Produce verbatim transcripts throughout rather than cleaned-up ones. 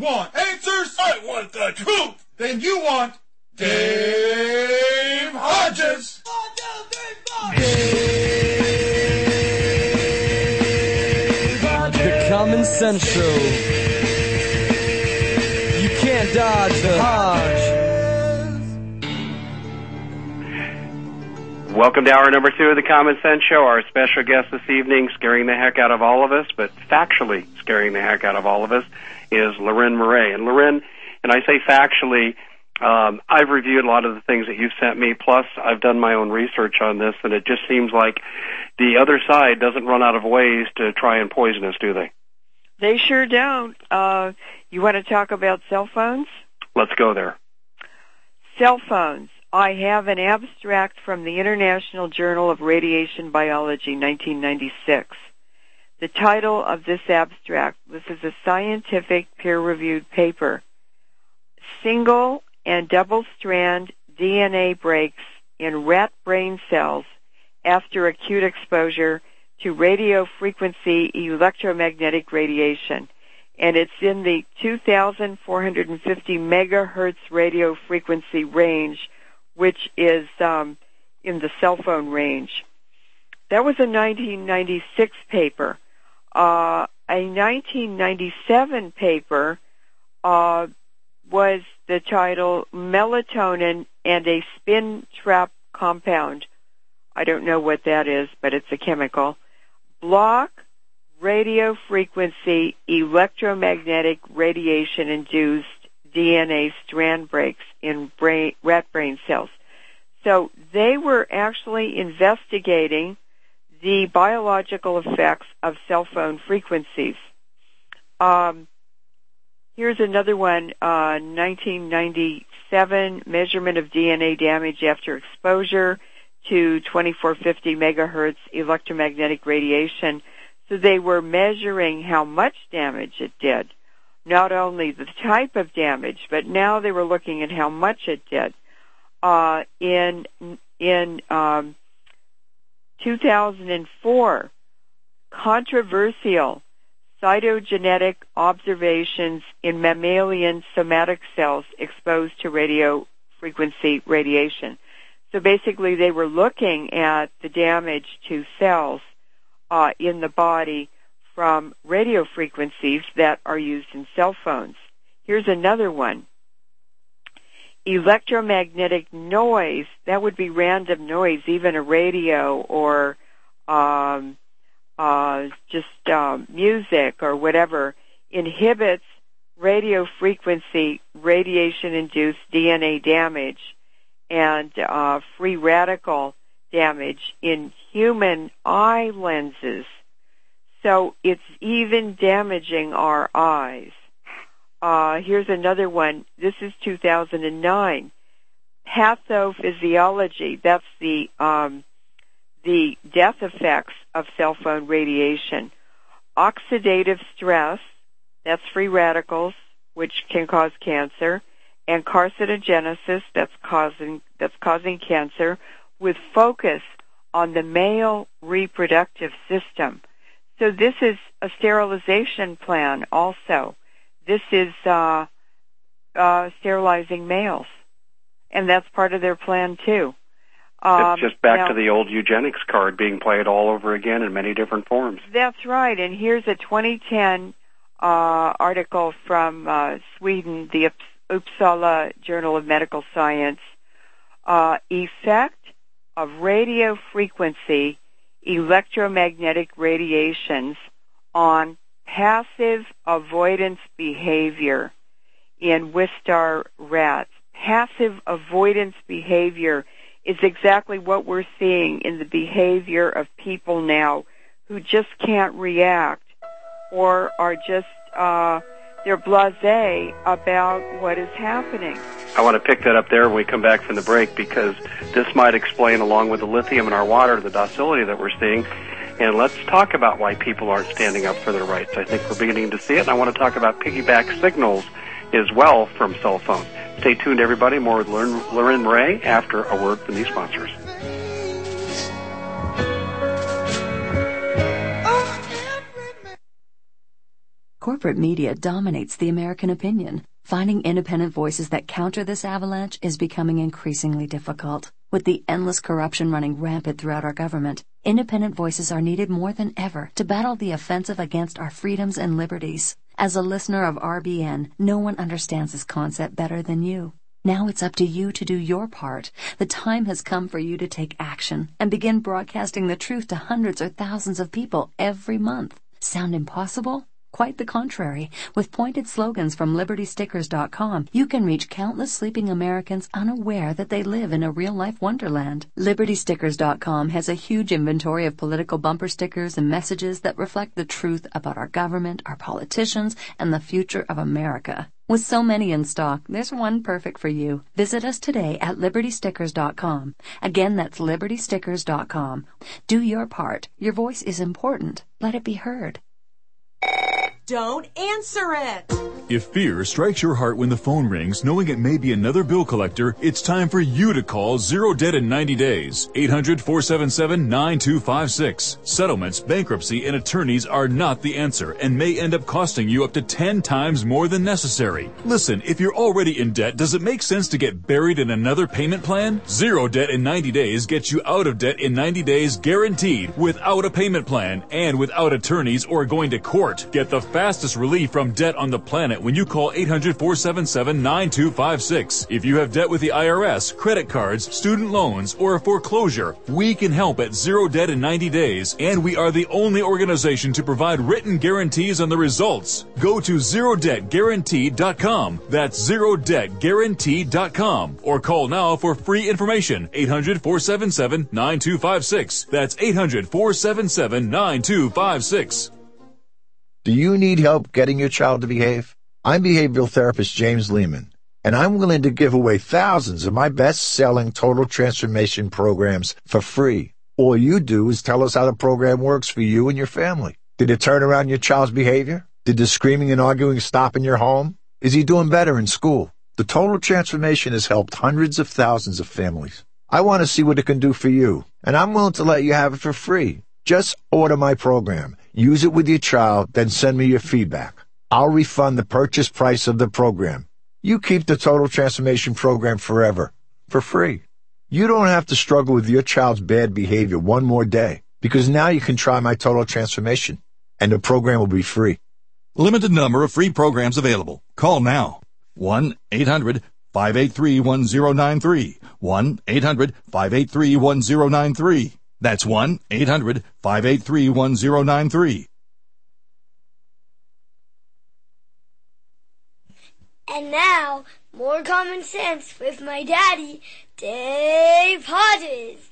want answers? I want the truth. Then you want Dave Hodges. One, two, three, four. Dave Hodges. The Common Sense Show. You can't dodge the Hodge. Welcome to hour number two of the Common Sense Show. Our special guest this evening, scaring the heck out of all of us, but factually scaring the heck out of all of us, is Loren Murray. And Loren, and I say factually, um, I've reviewed a lot of the things that you've sent me, plus I've done my own research on this, and it just seems like the other side doesn't run out of ways to try and poison us, do they? They sure don't. Uh, you want to talk about cell phones? Let's go there. Cell phones. I have an abstract from the International Journal of Radiation Biology, nineteen ninety-six. The title of this abstract, this is a scientific peer-reviewed paper, Single and Double-Strand D N A Breaks in Rat Brain Cells After Acute Exposure to Radio Frequency Electromagnetic Radiation. And it's in the two thousand four hundred fifty megahertz radio frequency range, which is um, in the cell phone range. That was a nineteen ninety-six paper. Uh, a nineteen ninety-seven paper uh, was the title Melatonin and a Spin Trap Compound. I don't know what that is, but it's a chemical. Block radio frequency electromagnetic radiation-induced D N A strand breaks in brain, rat brain cells. So they were actually investigating the biological effects of cell phone frequencies. Um, here's another one, uh, nineteen ninety-seven, measurement of D N A damage after exposure to twenty-four fifty megahertz electromagnetic radiation. So they were measuring how much damage it did. Not only the type of damage, but now they were looking at how much it did. Uh, in in um, two thousand four, controversial cytogenetic observations in mammalian somatic cells exposed to radio frequency radiation. So basically, they were looking at the damage to cells uh, in the body from radio frequencies that are used in cell phones. Here's another one. Electromagnetic noise, that would be random noise, even a radio or um, uh, just uh, music or whatever, inhibits radio frequency radiation-induced D N A damage and uh, free radical damage in human eye lenses. So it's even damaging our eyes. Uh, here's another one. This is two thousand nine. Pathophysiology. That's the um, the death effects of cell phone radiation. Oxidative stress. That's free radicals, which can cause cancer, and carcinogenesis. That's causing that's causing cancer, with focus on the male reproductive system. So this is a sterilization plan also. This is uh, uh, sterilizing males, and that's part of their plan too. Um, it's just back now, to the old eugenics card being played all over again in many different forms. That's right, and here's a twenty ten uh, article from uh, Sweden, the Uppsala Journal of Medical Science. Uh, effect of radio frequency electromagnetic radiations on passive avoidance behavior in Wistar rats. Passive avoidance behavior is exactly what we're seeing in the behavior of people now who just can't react or are just, uh, they're blasé about what is happening. I want to pick that up there when we come back from the break, because this might explain, along with the lithium in our water, the docility that we're seeing. And let's talk about why people aren't standing up for their rights. I think we're beginning to see it, and I want to talk about piggyback signals as well from cell phones. Stay tuned, everybody. More with Loren Murray after a word from these sponsors. Corporate media dominates the American opinion. Finding independent voices that counter this avalanche is becoming increasingly difficult. With the endless corruption running rampant throughout our government, independent voices are needed more than ever to battle the offensive against our freedoms and liberties. As a listener of R B N, no one understands this concept better than you. Now it's up to you to do your part. The time has come for you to take action and begin broadcasting the truth to hundreds or thousands of people every month. Sound impossible? Quite the contrary. With pointed slogans from Liberty Stickers dot com, you can reach countless sleeping Americans unaware that they live in a real-life wonderland. Liberty Stickers dot com has a huge inventory of political bumper stickers and messages that reflect the truth about our government, our politicians, and the future of America. With so many in stock, there's one perfect for you. Visit us today at Liberty Stickers dot com. Again, that's Liberty Stickers dot com. Do your part. Your voice is important. Let it be heard. Don't answer it! If fear strikes your heart when the phone rings, knowing it may be another bill collector, it's time for you to call Zero Debt in ninety days. eight hundred, four seven seven, nine two five six. Settlements, bankruptcy, and attorneys are not the answer and may end up costing you up to ten times more than necessary. Listen, if you're already in debt, does it make sense to get buried in another payment plan? Zero Debt in ninety days gets you out of debt in ninety days guaranteed, without a payment plan and without attorneys or going to court. Get the fastest relief from debt on the planet when you call eight hundred, four seven seven, nine two five six. If you have debt with the I R S, credit cards, student loans, or a foreclosure, we can help at Zero Debt in ninety days, and we are the only organization to provide written guarantees on the results. Go to zero debt guaranteed dot com. That's zero debt guaranteed dot com. Or call now for free information. eight hundred, four seven seven, nine two five six. That's eight hundred, four seven seven, nine two five six. Do you need help getting your child to behave? I'm behavioral therapist James Lehman, and I'm willing to give away thousands of my best-selling total transformation programs for free. All you do is tell us how the program works for you and your family. Did it turn around your child's behavior? Did the screaming and arguing stop in your home? Is he doing better in school? The total transformation has helped hundreds of thousands of families. I want to see what it can do for you, and I'm willing to let you have it for free. Just order my program, use it with your child, then send me your feedback. I'll refund the purchase price of the program. You keep the Total Transformation Program forever, for free. You don't have to struggle with your child's bad behavior one more day, because now you can try my Total Transformation, and the program will be free. Limited number of free programs available. Call now. one eight hundred, five eight three, one zero nine three. one eight hundred, five eight three, one zero nine three. That's one eight hundred, five eight three, one zero nine three. And now, more common sense with my daddy, Dave Hodges.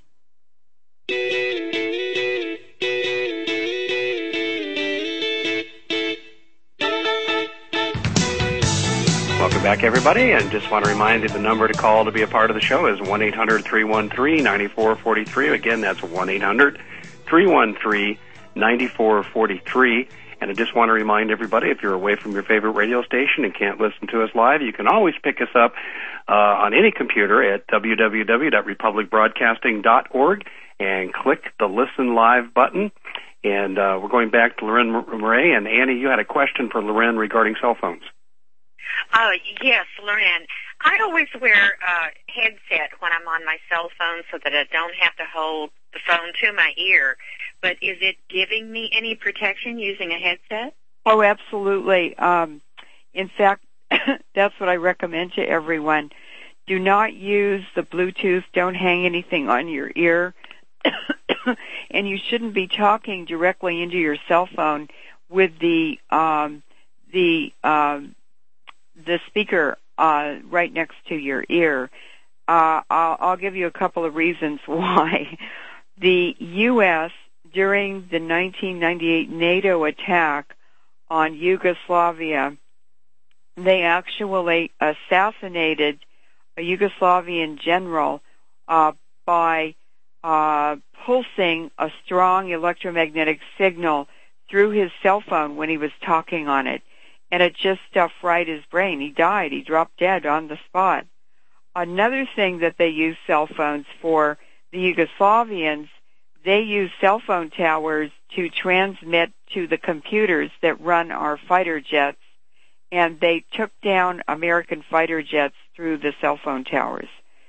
Welcome back, everybody, and just want to remind you the number to call to be a part of the show is one eight hundred, three one three, nine four four three. Again, that's one eight hundred, three one three, nine four four three. And I just want to remind everybody, if you're away from your favorite radio station and can't listen to us live, you can always pick us up uh, on any computer at w w w dot republic broadcasting dot org and click the Listen Live button. And uh, we're going back to Loren Murray. And Annie, you had a question for Loren regarding cell phones. Uh, yes, Loren. I always wear a headset when I'm on my cell phone so that I don't have to hold the phone to my ear. But is it giving me any protection using a headset? Oh, absolutely. Um, in fact, that's what I recommend to everyone. Do not use the Bluetooth. Don't hang anything on your ear. And you shouldn't be talking directly into your cell phone with the um, the um, the speaker uh, right next to your ear. Uh, I'll, I'll give you a couple of reasons why. The U S during the nineteen ninety-eight NATO attack on Yugoslavia, they actually assassinated a Yugoslavian general uh, by uh, pulsing a strong electromagnetic signal through his cell phone when he was talking on it. And it just uh, fried his brain. He died. He dropped dead on the spot. Another thing that they used cell phones for, the Yugoslavians, they used cell phone towers to transmit to the computers that run our fighter jets, and they took down American fighter jets through the cell phone towers.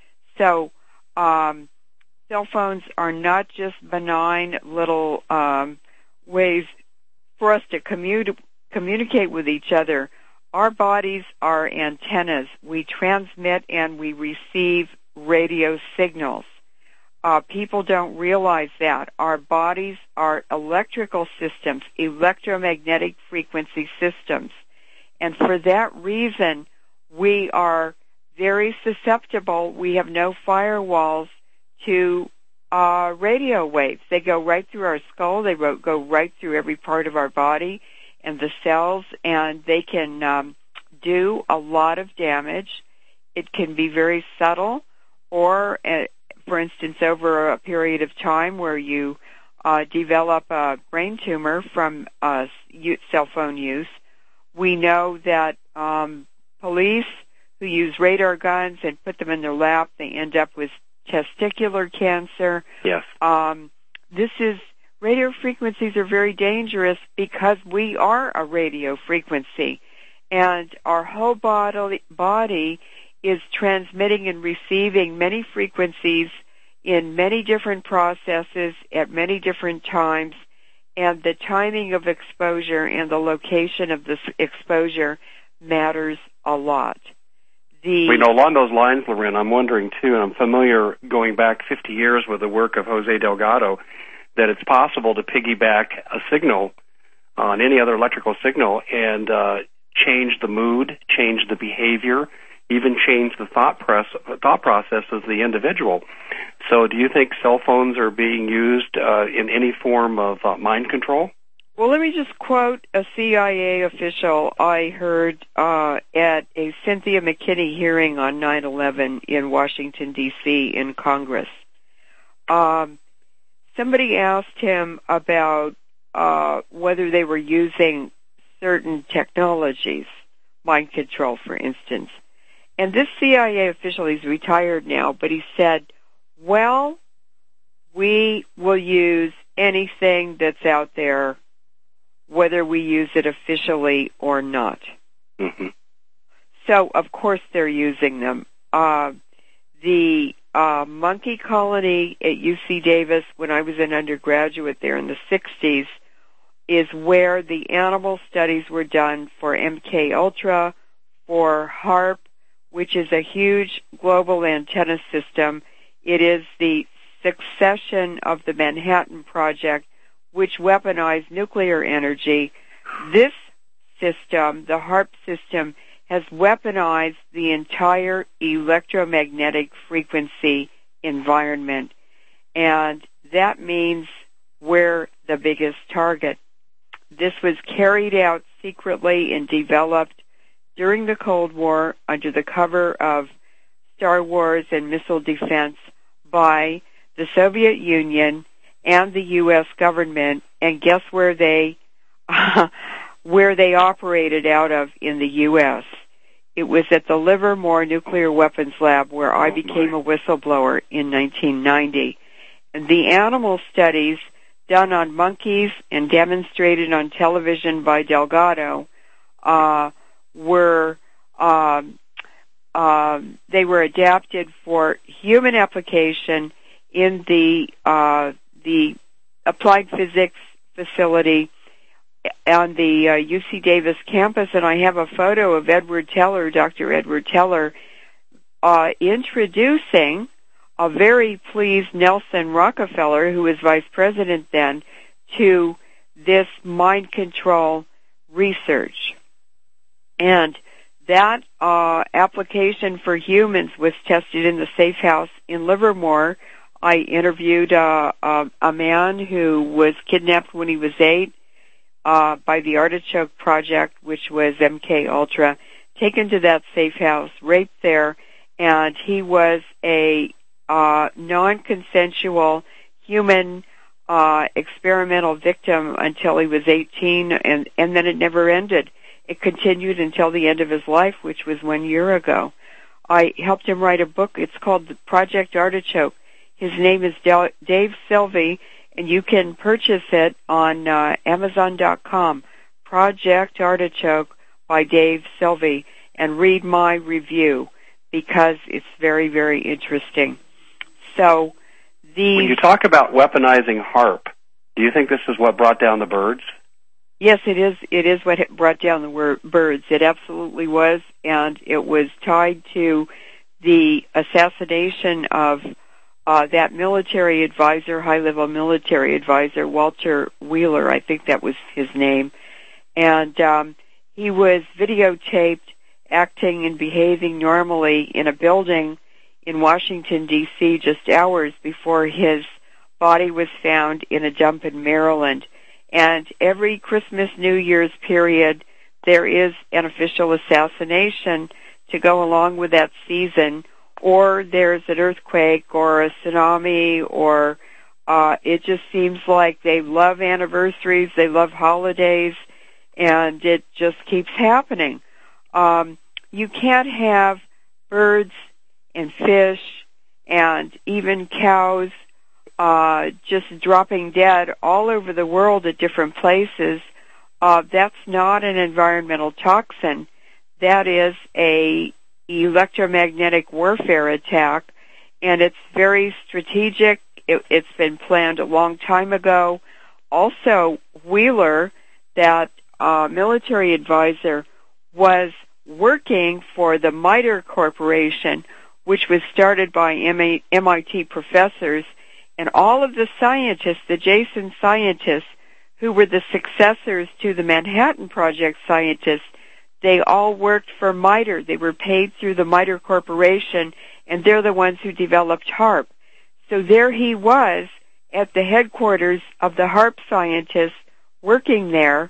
So um, cell phones are not just benign little um, ways for us to commu- communicate with each other. Our bodies are antennas. We transmit and we receive radio signals. Uh, people don't realize that. Our bodies are electrical systems, electromagnetic frequency systems. And for that reason, we are very susceptible. We have no firewalls to uh, radio waves. They go right through our skull. They go right through every part of our body and the cells, and they can um, do a lot of damage. It can be very subtle, or, uh, for instance, over a period of time where you uh, develop a brain tumor from uh, cell phone use. We know that um, police who use radar guns and put them in their lap, they end up with testicular cancer. Yes. Um, this is, radio frequencies are very dangerous because we are a radio frequency, and our whole body, body is transmitting and receiving many frequencies in many different processes at many different times, and the timing of exposure and the location of this exposure matters a lot. The we know along those lines, Loren, I'm wondering too, and I'm familiar going back fifty years with the work of Jose Delgado, that it's possible to piggyback a signal on any other electrical signal and uh, change the mood, change the behavior, even change the thought, press, thought process of the individual. So do you think cell phones are being used uh, in any form of uh, mind control? Well, let me just quote a C I A official I heard uh, at a Cynthia McKinney hearing on nine eleven in Washington, D C in Congress. Um, somebody asked him about uh, whether they were using certain technologies, mind control, for instance. And this C I A official, he's retired now, but he said, well, we will use anything that's out there, whether we use it officially or not. Mm-hmm. So, of course, they're using them. Uh, the uh, monkey colony at U C Davis, when I was an undergraduate there in the sixties, is where the animal studies were done for M K Ultra, for HAARP, which is a huge global antenna system. It is the succession of the Manhattan Project, which weaponized nuclear energy. This system, the HAARP system, has weaponized the entire electromagnetic frequency environment. And that means we're the biggest target. This was carried out secretly and developed during the Cold War under the cover of Star Wars and missile defense by the Soviet Union and the U S government, and guess where they uh, where they operated out of in the U S? It was at the Livermore Nuclear Weapons Lab, where I became a whistleblower in nineteen ninety. And the animal studies done on monkeys and demonstrated on television by Delgado uh, were um, uh, they were adapted for human application in the uh, the applied physics facility on the uh, U C Davis campus, and I have a photo of Edward Teller, Doctor Edward Teller, uh, introducing a very pleased Nelson Rockefeller, who was vice president then, to this mind control research. And that uh, application for humans was tested in the Safe House in Livermore. I interviewed uh, uh, a man who was kidnapped when he was eight uh, by the Artichoke Project, which was M K Ultra, taken to that safe house, raped there, and he was a uh, non-consensual human uh, experimental victim until he was eighteen, and, and then it never ended. It continued until the end of his life, which was one year ago. I helped him write a book. It's called Project Artichoke. His name is Del- Dave Sylvie, and you can purchase it on uh, Amazon dot com, Project Artichoke by Dave Sylvie, and read my review because it's very, very interesting. So, the when you talk about weaponizing HAARP, do you think this is what brought down the birds? Yes, it is. It is what brought down the wor- birds. It absolutely was, and it was tied to the assassination of uh, that military advisor, high-level military advisor, Walter Wheeler. I think that was his name. And um, he was videotaped acting and behaving normally in a building in Washington, D C just hours before his body was found in a dump in Maryland. And every Christmas, New Year's period, there is an official assassination to go along with that season, or there's an earthquake or a tsunami, or uh, it just seems like they love anniversaries, they love holidays, and it just keeps happening. Um, you can't have birds and fish and even cows uh, just dropping dead all over the world at different places. Uh, that's not an environmental toxin. That is a electromagnetic warfare attack, and it's very strategic. It, it's been planned a long time ago. Also, Wheeler, that uh, military advisor, was working for the MITRE Corporation, which was started by M I T professors, and all of the scientists, the Jason scientists, who were the successors to the Manhattan Project scientists, they all worked for MITRE. They were paid through the MITRE Corporation, and they're the ones who developed HAARP. So there he was at the headquarters of the HAARP scientists working there.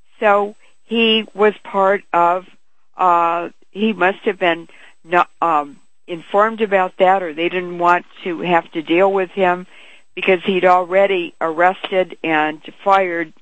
So he was part of, uh, he must have been not, um, informed about that, or they didn't want to have to deal with him because he'd already arrested and fired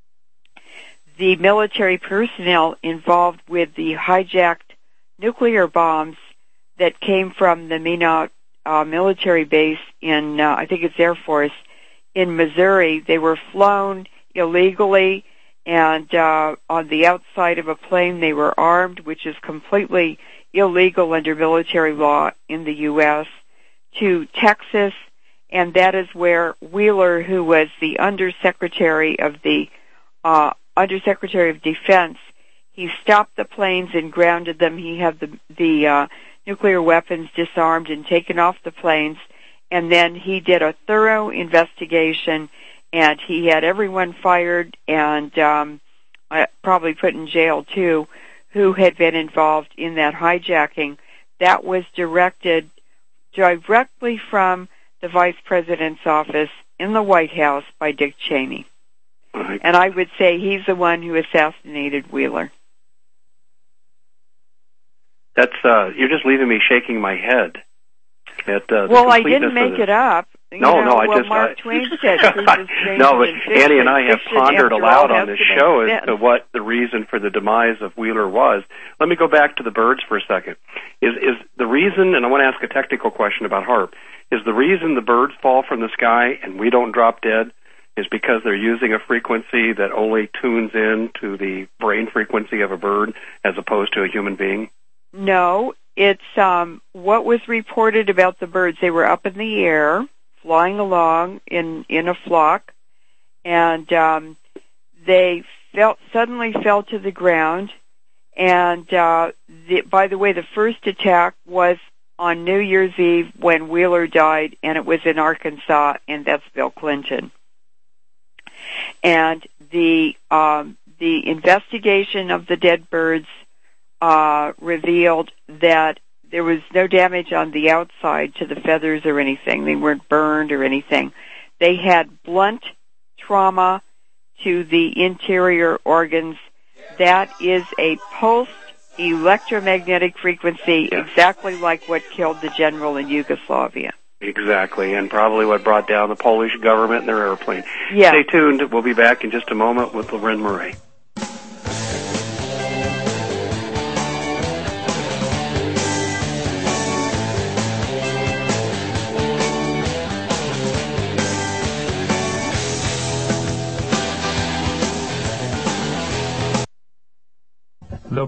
the military personnel involved with the hijacked nuclear bombs that came from the Minot uh, military base in, uh, I think it's Air Force, in Missouri. They were flown illegally, and uh, on the outside of a plane they were armed, which is completely illegal under military law in the U S, to Texas, and that is where Wheeler, who was the Undersecretary of the uh, Undersecretary of Defense, he stopped the planes and grounded them. He had the, the uh, nuclear weapons disarmed and taken off the planes, and then he did a thorough investigation, and he had everyone fired and um, probably put in jail too, who had been involved in that hijacking. That was directed directly from the Vice President's office in the White House by Dick Cheney. And I would say he's the one who assassinated Wheeler. That's, uh, you're just leaving me shaking my head. At, uh, well, I didn't make it up. You no, know, no, I well, just... Mark I, Twain said, no, but Annie and I have pondered aloud on this show as sense. to what the reason for the demise of Wheeler was. Let me go back to the birds for a second. Is is the reason, and I want to ask a technical question about HAARP, is the reason the birds fall from the sky and we don't drop dead is because they're using a frequency that only tunes in to the brain frequency of a bird as opposed to a human being? No, it's um, what was reported about the birds. They were up in the air, flying along in, in a flock, and um, they felt, suddenly fell to the ground. And uh, the, by the way, the first attack was on New Year's Eve when Wheeler died, and it was in Arkansas, and that's Bill Clinton. And the um, the investigation of the dead birds uh, revealed that there was no damage on the outside to the feathers or anything. They weren't burned or anything. They had blunt trauma to the interior organs. That is a pulsed electromagnetic frequency, yes. exactly like what killed the general in Yugoslavia. Exactly, and probably what brought down the Polish government and their airplane. Yeah. Stay tuned. We'll be back in just a moment with Loren Murray.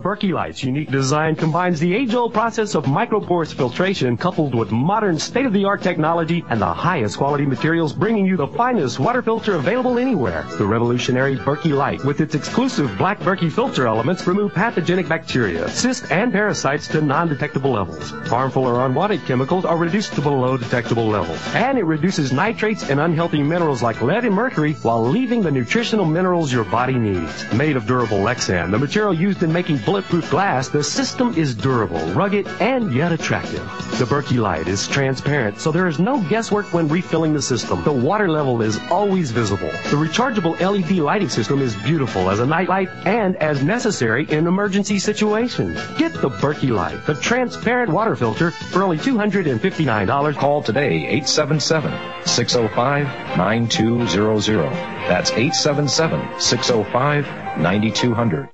Berkey Light's unique design combines the age-old process of microporous filtration coupled with modern state-of-the-art technology and the highest quality materials, bringing you the finest water filter available anywhere. The revolutionary Berkey Light, with its exclusive black Berkey filter elements, remove pathogenic bacteria, cysts, and parasites to non-detectable levels. Harmful or unwanted chemicals are reduced to below detectable levels. And it reduces nitrates and unhealthy minerals like lead and mercury while leaving the nutritional minerals your body needs. Made of durable Lexan, the material used in making bulletproof glass, the system is durable, rugged, and yet attractive. The Berkey Light is transparent, so there is no guesswork when refilling the system. The water level is always visible. The rechargeable L E D lighting system is beautiful as a nightlight and as necessary in emergency situations. Get the Berkey Light, the transparent water filter, for only two hundred fifty-nine dollars. Call today, eight seven seven, six oh five, nine two zero zero. That's eight seven seven, six oh five, nine two zero zero.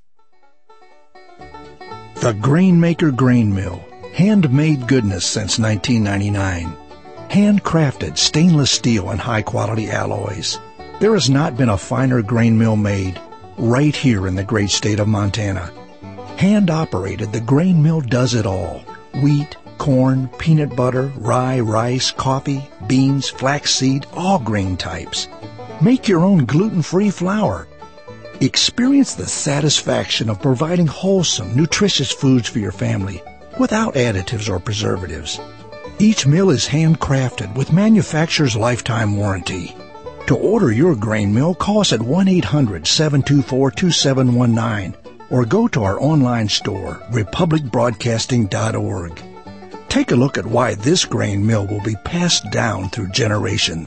The Grainmaker Grain Mill. Handmade goodness since nineteen ninety-nine. Handcrafted stainless steel and high-quality alloys. There has not been a finer grain mill made right here in the great state of Montana. Hand-operated, the grain mill does it all. Wheat, corn, peanut butter, rye, rice, coffee, beans, flaxseed, all grain types. Make your own gluten-free flour. Experience the satisfaction of providing wholesome, nutritious foods for your family without additives or preservatives. Each mill is handcrafted with manufacturer's lifetime warranty. To order your grain mill, call us at one eight hundred, seven two four, two seven one nine or go to our online store, republic broadcasting dot org. Take a look at why this grain mill will be passed down through generation.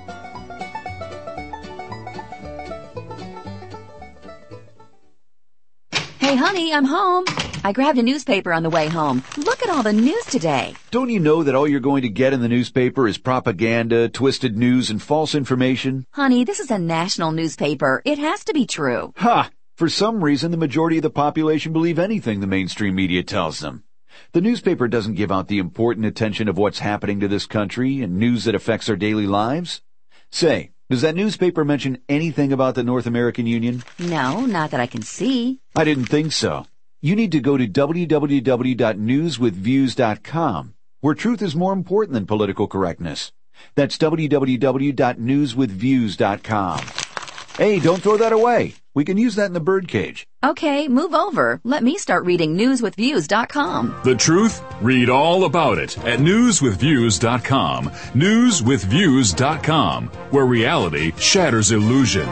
Hey, honey, I'm home. I grabbed a newspaper on the way home. Look at all the news today. Don't you know that all you're going to get in the newspaper is propaganda, twisted news, and false information? Honey, this is a national newspaper. It has to be true. Ha! For some reason, the majority of the population believe anything the mainstream media tells them. The newspaper doesn't give out the important attention of what's happening to this country and news that affects our daily lives. Say, does that newspaper mention anything about the North American Union? No, not that I can see. I didn't think so. You need to go to w w w dot news with views dot com, where truth is more important than political correctness. That's w w w dot news with views dot com. Hey, don't throw that away. We can use that in the birdcage. Okay, move over. Let me start reading news with views dot com. The truth? Read all about it at news with views dot com. news with views dot com, where reality shatters illusion.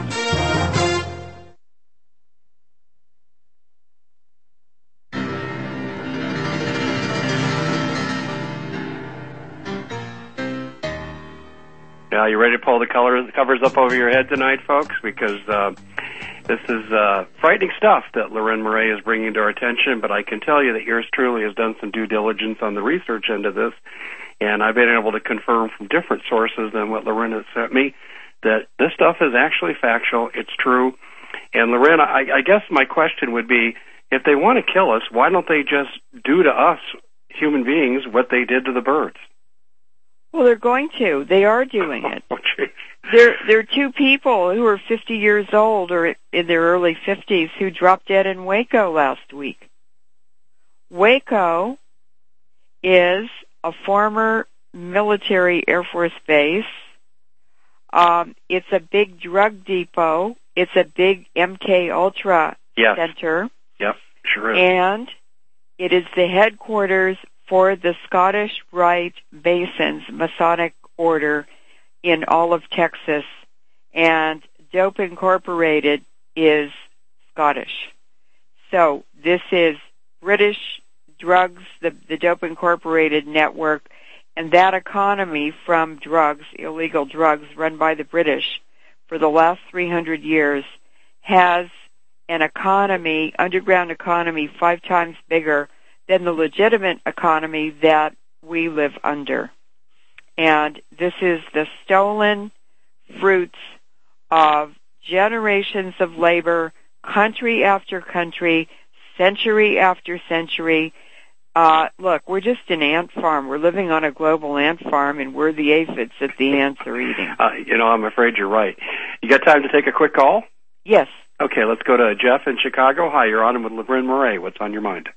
Now, you ready to pull the colors, covers up over your head tonight, folks? Because uh, this is uh, frightening stuff that Loren Murray is bringing to our attention, but I can tell you that yours truly has done some due diligence on the research end of this, and I've been able to confirm from different sources than what Loren has sent me that this stuff is actually factual, it's true. And Loren, I, I guess my question would be, if they want to kill us, why don't they just do to us, human beings, what they did to the birds? Well, they're going to. They are doing it. Oh, geez. There, there are two people who are fifty years old or in their early fifties who dropped dead in Waco last week. Waco is a former military Air Force base. Um, it's a big drug depot. It's a big M K Ultra yes. center. Yep, sure is. And it is the headquarters for the Scottish Rite Masons, Masonic Order, in all of Texas, and Dope Incorporated is Scottish. So this is British drugs, the, the Dope Incorporated network, and that economy from drugs, illegal drugs run by the British for the last three hundred years, has an economy, underground economy, five times bigger than the legitimate economy that we live under. And this is the stolen fruits of generations of labor, country after country, century after century. Uh, look, we're just an ant farm. We're living on a global ant farm, and we're the aphids that the ants are eating. Uh, you know, I'm afraid you're right. You got time to take a quick call? Yes. Okay, let's go to Jeff in Chicago. Hi, you're on with Loren Murray. What's on your mind?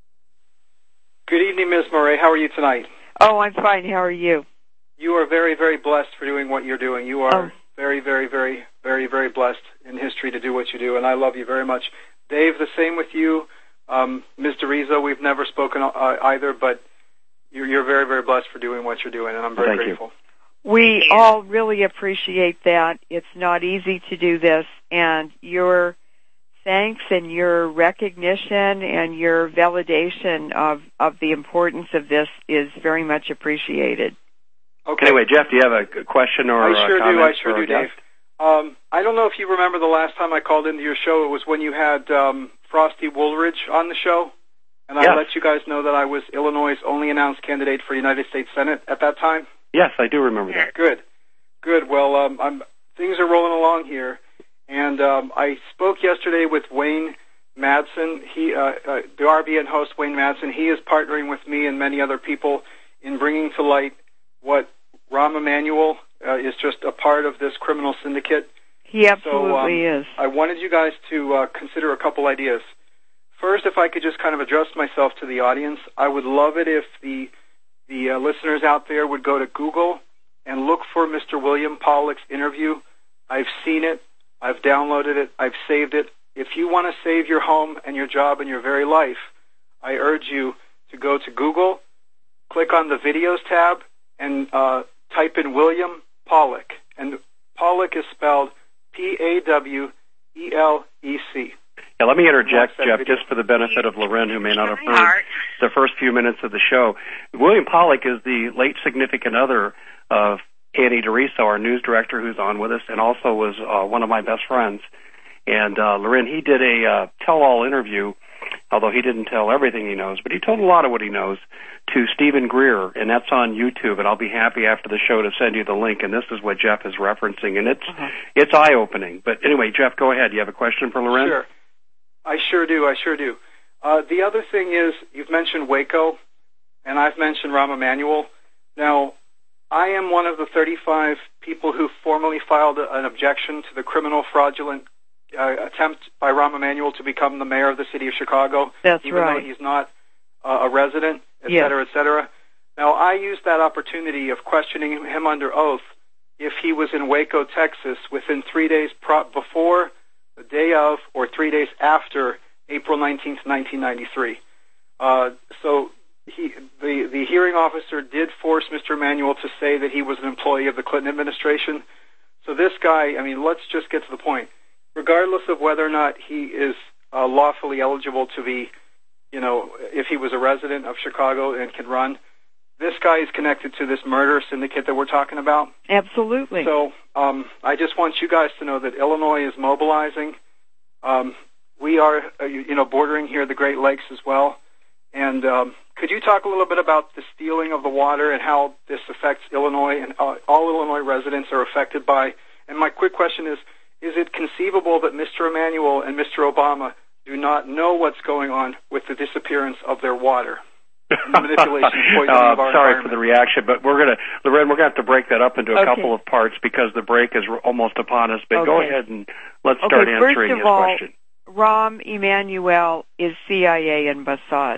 Good evening, Miz Murray. How are you tonight? Oh, I'm fine. How are you? You are very, very blessed for doing what you're doing. You are oh. very, very, very, very, very blessed in history to do what you do, and I love you very much. Dave, the same with you. Um, Miz DeRizo, we've never spoken uh, either, but you're, you're very, very blessed for doing what you're doing, and I'm very Thank grateful. You. We all really appreciate that. It's not easy to do this, and your thanks and your recognition and your validation of, of the importance of this is very much appreciated. Okay. Anyway, Jeff, do you have a question or I sure a comment? do. I sure for do, Dave. Um, I don't know if you remember the last time I called into your show. It was when you had um, Frosty Woolridge on the show, and yes. I let you guys know that I was Illinois' only announced candidate for United States Senate at that time. Yes, I do remember that. Good, good. Well, um, I'm, things are rolling along here, and um, I spoke yesterday with Wayne Madsen. He, uh, uh, the R B N host, Wayne Madsen. He is partnering with me and many other people in bringing to light what Rahm Emanuel uh, is just a part of this criminal syndicate. He absolutely so, um, is. I wanted you guys to uh, consider a couple ideas. First, if I could just kind of address myself to the audience, I would love it if the the uh, listeners out there would go to Google and look for Mister William Pollack's interview. I've seen it. I've downloaded it. I've saved it. If you want to save your home and your job and your very life, I urge you to go to Google, click on the Videos tab, and uh, type in William Pollack. And Pollack is spelled P A W E L E C. Yeah, let me interject, Jeff, just for the benefit of Loren, who may not have heard the first few minutes of the show. William Pollack is the late significant other of Annie DeRiso, our news director, who's on with us, and also was uh, one of my best friends. And uh, Loren, he did a uh, tell-all interview, although he didn't tell everything he knows, but he told a lot of what he knows to Stephen Greer, and that's on YouTube. And I'll be happy after the show to send you the link. And this is what Jeff is referencing, and it's uh-huh. it's eye-opening. But anyway, Jeff, go ahead. Do you have a question for Loren? Sure. I sure do. I sure do. Uh, the other thing is, you've mentioned Waco, and I've mentioned Rahm Emanuel. Now, I am one of the thirty-five people who formally filed a, an objection to the criminal fraudulent uh, attempt by Rahm Emanuel to become the mayor of the city of Chicago. That's even right. though he's not uh, a resident, et yes. cetera, et cetera. Now, I used that opportunity of questioning him under oath if he was in Waco, Texas, within three days pro- before, the day of, or three days after April nineteenth, nineteen ninety-three. Uh, so he, the, the hearing officer did force Mister Emanuel to say that he was an employee of the Clinton administration. So this guy, I mean, let's just get to the point. Regardless of whether or not he is uh, lawfully eligible to be, you know, if he was a resident of Chicago and can run, this guy is connected to this murder syndicate that we're talking about. Absolutely. So um, I just want you guys to know that Illinois is mobilizing. Um, we are, uh, you know, bordering here the Great Lakes as well. And um, could you talk a little bit about the stealing of the water and how this affects Illinois and uh, all Illinois residents are affected by? And my quick question is, is it conceivable that Mister Emanuel and Mister Obama do not know what's going on with the disappearance of their water? And the manipulation and poisoning uh, of our sorry for the reaction, but we're going to, Loren, we're going to have to break that up into a okay. couple of parts because the break is almost upon us. But okay. go ahead and let's okay, start answering first of his all, question. Rahm Emanuel is C I A and Mossad.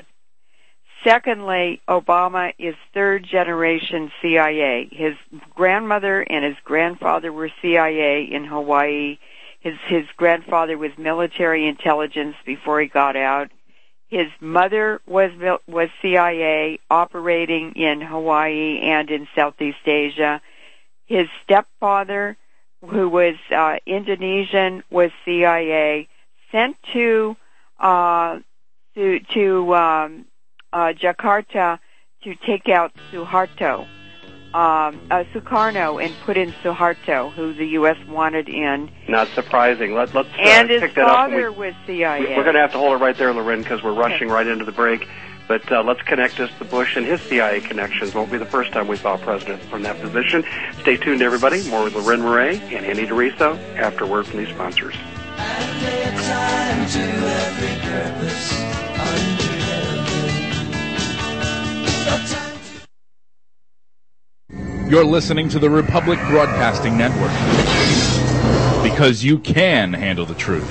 Secondly, Obama is third generation C I A. His grandmother and his grandfather were C I A in Hawaii. His his grandfather was military intelligence before he got out. His mother was was C I A operating in Hawaii and in Southeast Asia. His stepfather, who was uh, Indonesian, was C I A, sent to uh, to to um, uh, Jakarta to take out Suharto, um, uh, Sukarno, and put in Suharto, who the U S wanted in. Not surprising. Let, let's uh, and his pick that up. father We, was C I A. We're going to have to hold it right there, Loren, because we're rushing okay. right into the break. But uh, let's connect us to Bush and his C I A connections. Won't be the first time we saw a president from that position. Stay tuned, everybody. More with Loren Murray and Annie DeRiso after word from these sponsors. You're listening to the Republic Broadcasting Network. because you can handle the truth.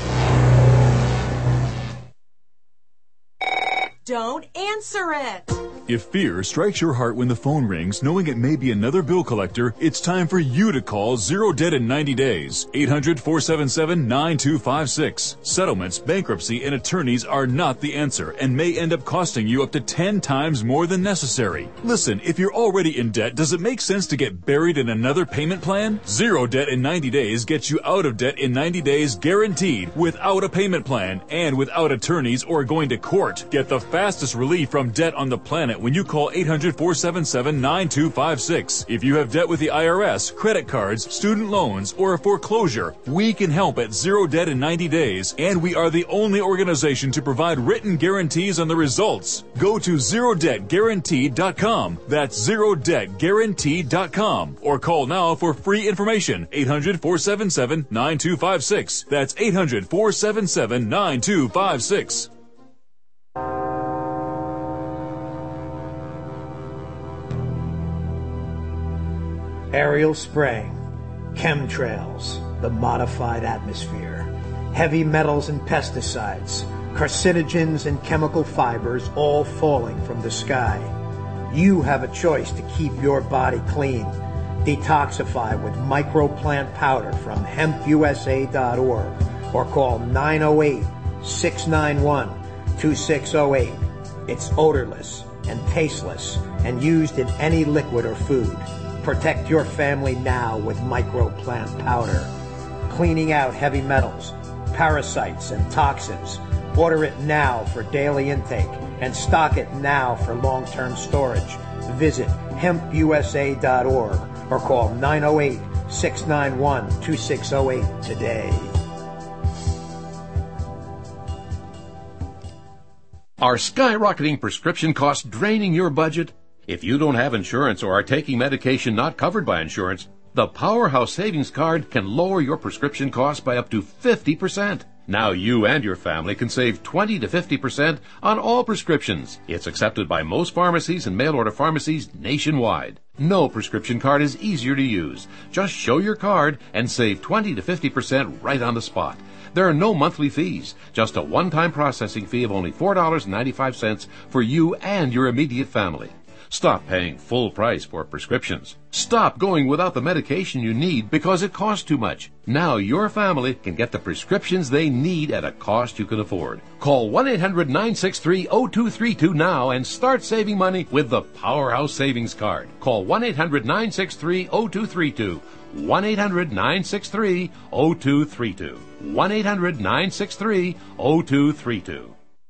Don't answer it. If fear strikes your heart when the phone rings, knowing it may be another bill collector, it's time for you to call Zero Debt in ninety days. eight hundred, four seven seven, nine two five six. Settlements, bankruptcy, and attorneys are not the answer and may end up costing you up to ten times more than necessary. Listen, if you're already in debt, does it make sense to get buried in another payment plan? Zero Debt in ninety days gets you out of debt in ninety days guaranteed, without a payment plan and without attorneys or going to court. Get the fastest relief from debt on the planet when you call eight hundred, four seven seven, nine two five six. If you have debt with the I R S, credit cards, student loans, or a foreclosure, we can help at Zero Debt in ninety days, and we are the only organization to provide written guarantees on the results. Go to zero debt guaranteed dot com. That's zero debt guaranteed dot com. Or call now for free information. eight hundred, four seven seven, nine two five six. That's eight hundred, four seven seven, nine two five six. Aerial spraying, chemtrails, the modified atmosphere, heavy metals and pesticides, carcinogens and chemical fibers all falling from the sky. You have a choice to keep your body clean. Detoxify with microplant powder from hemp u s a dot org or call nine oh eight, six nine one, two six oh eight. It's odorless and tasteless and used in any liquid or food. Protect your family now with microplant powder. Cleaning out heavy metals, parasites, and toxins. Order it now for daily intake and stock it now for long-term storage. Visit hemp u s a dot org or call nine oh eight, six nine one, two six oh eight today. Are skyrocketing prescription costs draining your budget? If you don't have insurance or are taking medication not covered by insurance, the Powerhouse Savings Card can lower your prescription costs by up to fifty percent. Now you and your family can save twenty to fifty percent on all prescriptions. It's accepted by most pharmacies and mail-order pharmacies nationwide. No prescription card is easier to use. Just show your card and save twenty to fifty percent right on the spot. There are no monthly fees, just a one-time processing fee of only four dollars and ninety-five cents for you and your immediate family. Stop paying full price for prescriptions. Stop going without the medication you need because it costs too much. Now your family can get the prescriptions they need at a cost you can afford. Call one eight hundred, nine six three, zero two three two now and start saving money with the Powerhouse Savings Card. Call one eight hundred, nine six three, zero two three two. one eight hundred, nine six three, zero two three two. one eight hundred, nine six three, zero two three two.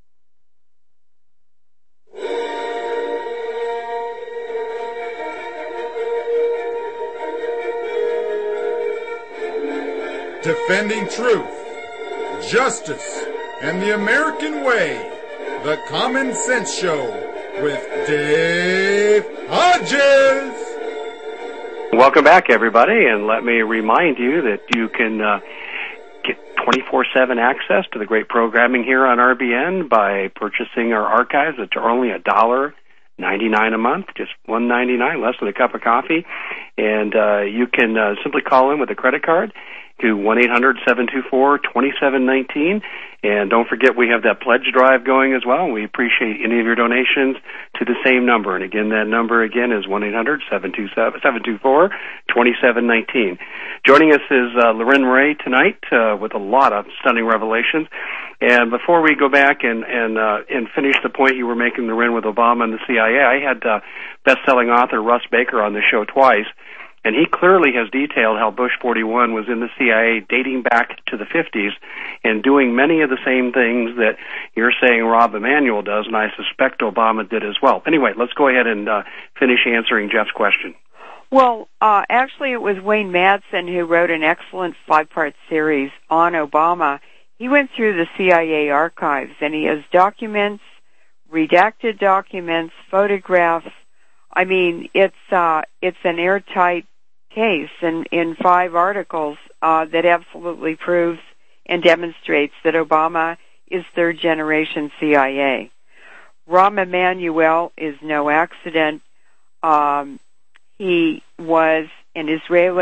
Defending truth, justice, and the American way. The Common Sense Show with Dave Hodges. Welcome back, everybody, and let me remind you that you can uh, get twenty-four seven access to the great programming here on R B N by purchasing our archives. It's only a dollar ninety-nine a month, just one ninety-nine, less than a cup of coffee. And uh, you can uh, simply call in with a credit card to one eight hundred, seven two four, two seven one nine. And don't forget, we have that pledge drive going as well. We appreciate any of your donations to the same number. And again, that number again is one eight hundred, seven two four, two seven one nine. Joining us is uh, Loren Murray tonight uh, with a lot of stunning revelations. And before we go back and and uh, and finish the point you were making, Loren, with Obama and the C I A, I had uh, best-selling author Russ Baker on the show twice. And he clearly has detailed how Bush forty-one was in the C I A dating back to the fifties and doing many of the same things that you're saying Rob Emanuel does, and I suspect Obama did as well. Anyway, let's go ahead and uh, finish answering Jeff's question. Well, uh, actually it was Wayne Madsen who wrote an excellent five-part series on Obama. He went through the C I A archives, and he has documents, redacted documents, photographs. I mean, it's uh, it's an airtight case in, in five articles uh, that absolutely proves and demonstrates that Obama is third-generation C I A. Rahm Emanuel is no accident. Um, he was an Israeli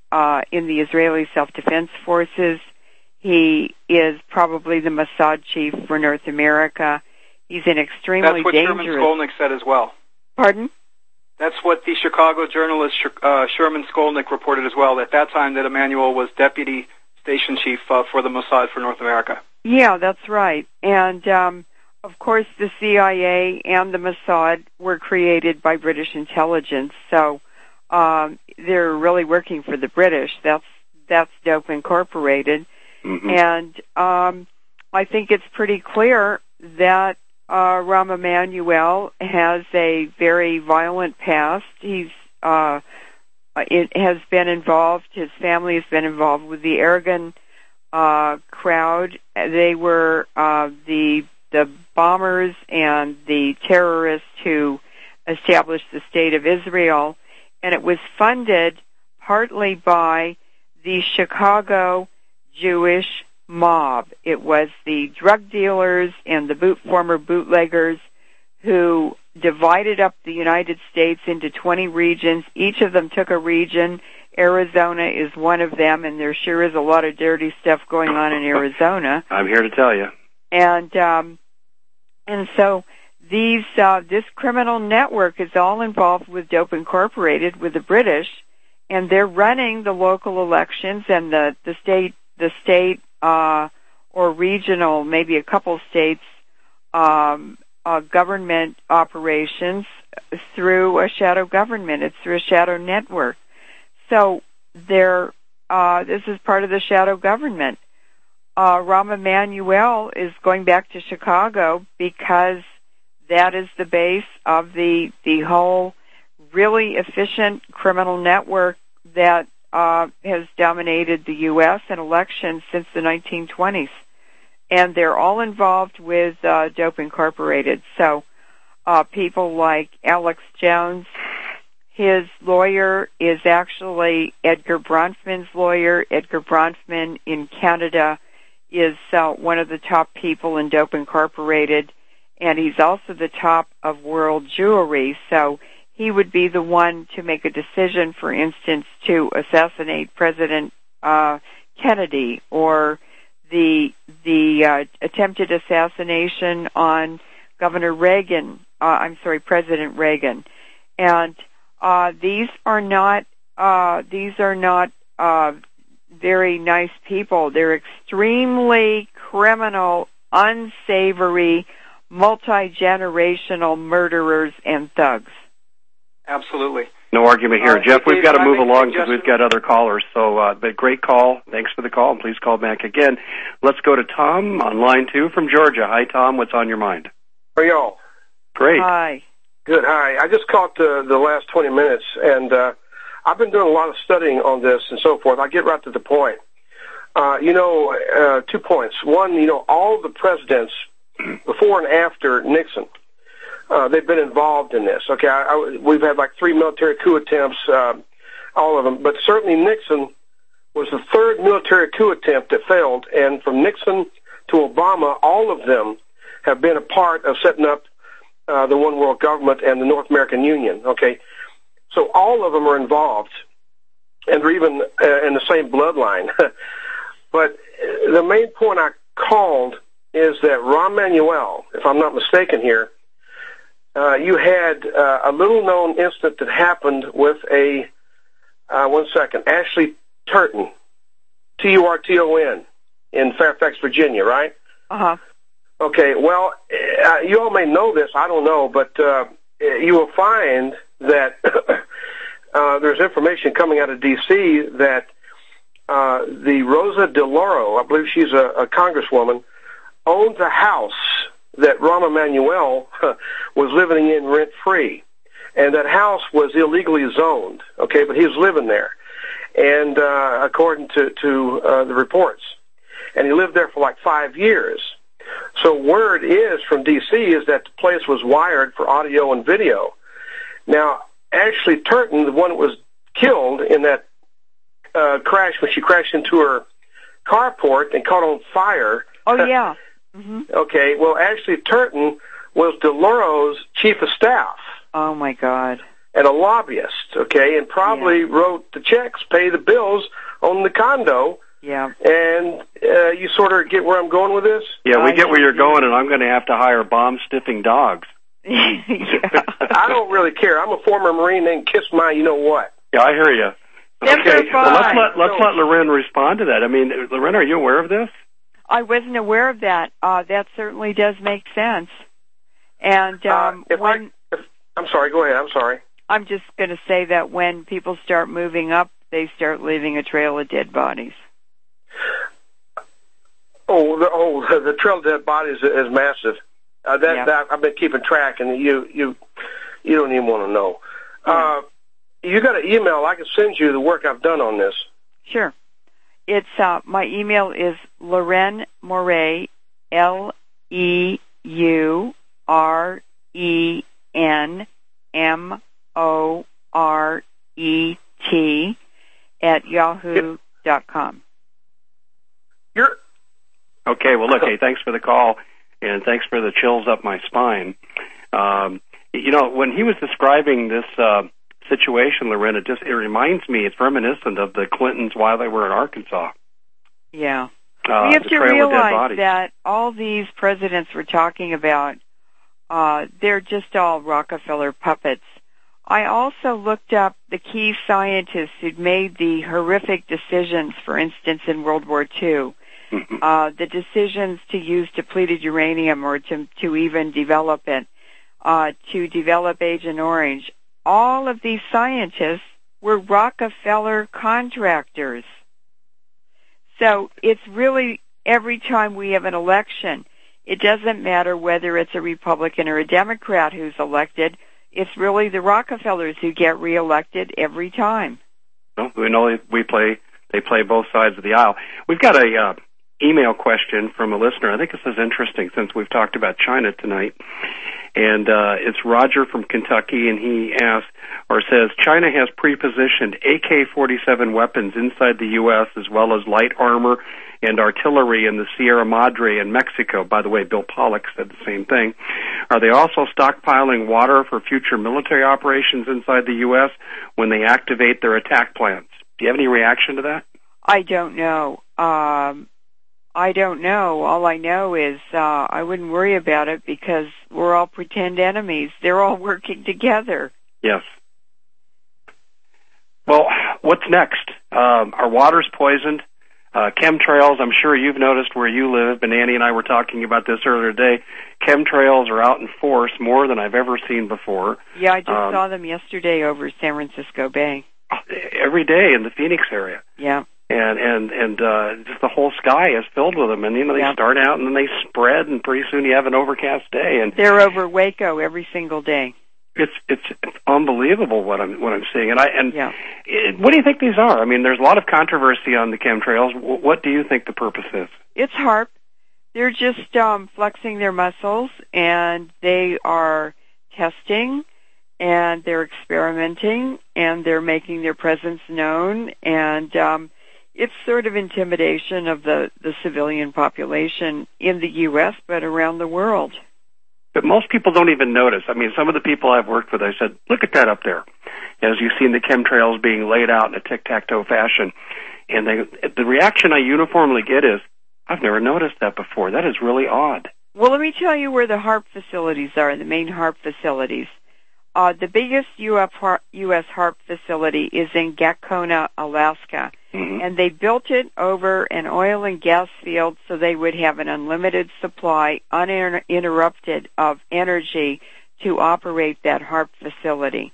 uh, in the Israeli Self-Defense Forces. He is probably the Mossad chief for North America. He's an extremely That's what dangerous... Sherman Skolnick said as well. Pardon? That's what the Chicago journalist uh, Sherman Skolnick reported as well, at that time that Emanuel was deputy station chief uh, for the Mossad for North America. Yeah, that's right. And, um, of course, the C I A and the Mossad were created by British intelligence, so um, they're really working for the British. That's that's Dope Incorporated. Mm-hmm. And um, I think it's pretty clear that uh, Rahm Emanuel has a very violent past. He's uh, it has been involved, his family has been involved with the Aragon uh, crowd. They were uh, the the bombers and the terrorists who established the State of Israel, and it was funded partly by the Chicago Jewish mob. It was the drug dealers and the boot, former bootleggers who divided up the United States into twenty regions. Each of them took a region. Arizona is one of them, and there sure is a lot of dirty stuff going on in Arizona. I'm here to tell you. And um, and so these uh, this criminal network is all involved with Dope Incorporated, with the British, and they're running the local elections and the the state the state uh, or regional, maybe a couple states, um, uh, government operations through a shadow government. It's through a shadow network. So they're, uh, this is part of the shadow government. Uh, Rahm Emanuel is going back to Chicago because that is the base of the the whole really efficient criminal network that uh, has dominated the U S and elections since the nineteen twenties. And they're all involved with uh, Dope Incorporated. So uh, people like Alex Jones, his lawyer is actually Edgar Bronfman's lawyer. Edgar Bronfman in Canada is uh, one of the top people in Dope Incorporated, and he's also the top of World Jewelry. So he would be the one to make a decision, for instance, to assassinate President uh, Kennedy, or the the uh, attempted assassination on Governor Reagan. Uh, I'm sorry, President Reagan, and uh, these are not uh, these are not uh, very nice people. They're extremely criminal, unsavory, multi-generational murderers and thugs. Absolutely. No argument here. Uh, Jeff, hey, we've got to move along because suggestion? we've got other callers. So, uh, but great call. Thanks for the call, and please call back again. Let's go to Tom on line two from Georgia. Hi, Tom. What's on your mind? How are y'all? Great. Hi. Good. Hi. I just caught the, the last twenty minutes, and uh, I've been doing a lot of studying on this and so forth. I'll get right to the point. Uh, you know, uh, two points. One, you know, all the presidents before and after Nixon, Uh, they've been involved in this. Okay, I, I, we've had like three military coup attempts, uh, all of them, but certainly Nixon was the third military coup attempt that failed, and from Nixon to Obama, all of them have been a part of setting up uh, the one world government and the North American Union. Okay, so all of them are involved, and they're even uh, in the same bloodline. But the main point I called is that Rahm Emanuel, if I'm not mistaken here, Uh, you had uh, a little-known incident that happened with a, uh, one second, Ashley Turton, T U R T O N, in Fairfax, Virginia, right? Uh-huh. Okay, well, uh, you all may know this, I don't know, but uh, you will find that uh, there's information coming out of D C that uh, the Rosa DeLauro, I believe she's a, a congresswoman, owns a house that Rahm Emanuel was living in rent-free. And that house was illegally zoned, okay, but he was living there, and uh, according to, to uh, the reports. And he lived there for like five years. So word is from D C is that the place was wired for audio and video. Now, Ashley Turton, the one that was killed in that uh, crash when she crashed into her carport and caught on fire. Oh, yeah. Mm-hmm. Okay, well, Ashley Turton was DeLauro's chief of staff. Oh, my God. and a lobbyist, okay, and probably yeah. wrote the checks, pay the bills on the condo. Yeah. And uh, you sort of get where I'm going with this? Yeah, we I get where you're going, and I'm going to have to hire bomb-sniffing dogs. yeah. I don't really care. I'm a former Marine. They can kiss my you-know-what. Yeah, I hear you. Okay, well, let's let let's let Loren respond to that. I mean, Loren, are you aware of this? I wasn't aware of that. Uh, that certainly does make sense. And um, uh, if when I, if, I'm sorry, go ahead. I'm sorry. I'm just going to say that when people start moving up, they start leaving a trail of dead bodies. Oh, the, oh, the trail of dead bodies is massive. Uh, that, yeah. that I've been keeping track, and you you you don't even want to know. Yeah. Uh, you got an email. I can send you the work I've done on this. Sure. It's uh, my email is Loren Moret, L E U R E N M O R E T at yahoo dot com. You're okay. Well, look, hey, thanks for the call, and thanks for the chills up my spine. Um, you know, when he was describing this uh, situation, Loren, it just it reminds me, it's reminiscent of the Clintons while they were in Arkansas. Yeah. Uh, we have the to trail of dead realize bodies. that all these presidents we're talking about, uh, they're just all Rockefeller puppets. I also looked up the key scientists who'd made the horrific decisions, for instance, in World War Two. Mm-hmm. Uh, the decisions to use depleted uranium or to, to even develop it, uh, to develop Agent Orange. All of these scientists were Rockefeller contractors. So it's really, every time we have an election, it doesn't matter whether it's a Republican or a Democrat who's elected. It's really the Rockefellers who get reelected every time. Well, we know we play, they play both sides of the aisle. We've got a uh, email question from a listener. I think this is interesting since we've talked about China tonight. And uh, it's Roger from Kentucky, and he asks, or says, China has pre-positioned A K forty-seven weapons inside the U S as well as light armor and artillery in the Sierra Madre in Mexico. By the way, Bill Pollock said the same thing. Are they also stockpiling water for future military operations inside the U S when they activate their attack plans? Do you have any reaction to that? I don't know. Um, I don't know. All I know is uh, I wouldn't worry about it because we're all pretend enemies. They're all working together. Yes. Well, what's next? Um, our water's poisoned. Uh, chemtrails, I'm sure you've noticed where you live, and Annie and I were talking about this earlier today. Chemtrails are out in force more than I've ever seen before. Yeah, I just um, saw them yesterday over San Francisco Bay. Every day in the Phoenix area. Yeah. And and and uh, just the whole sky is filled with them, and you know they yeah. start out and then they spread, and pretty soon you have an overcast day. And they're over Waco every single day. It's it's, it's unbelievable what I'm what I'm seeing, and I and yeah. it, what do you think these are? I mean, there's a lot of controversy on the chemtrails. What do you think the purpose is? It's HAARP. They're just um, flexing their muscles, and they are testing, and they're experimenting, and they're making their presence known, and um, it's sort of intimidation of the, the civilian population in the U S, but around the world. But most people don't even notice. I mean, some of the people I've worked with, I said, look at that up there. As you've seen the chemtrails being laid out in a tic-tac-toe fashion. And they, the reaction I uniformly get is, I've never noticed that before. That is really odd. Well, let me tell you where the HAARP facilities are, the main HAARP facilities. Uh, the biggest U S HAARP facility is in Gakona, Alaska. Mm-hmm. And they built it over an oil and gas field so they would have an unlimited supply, uninterrupted, of energy to operate that HAARP facility.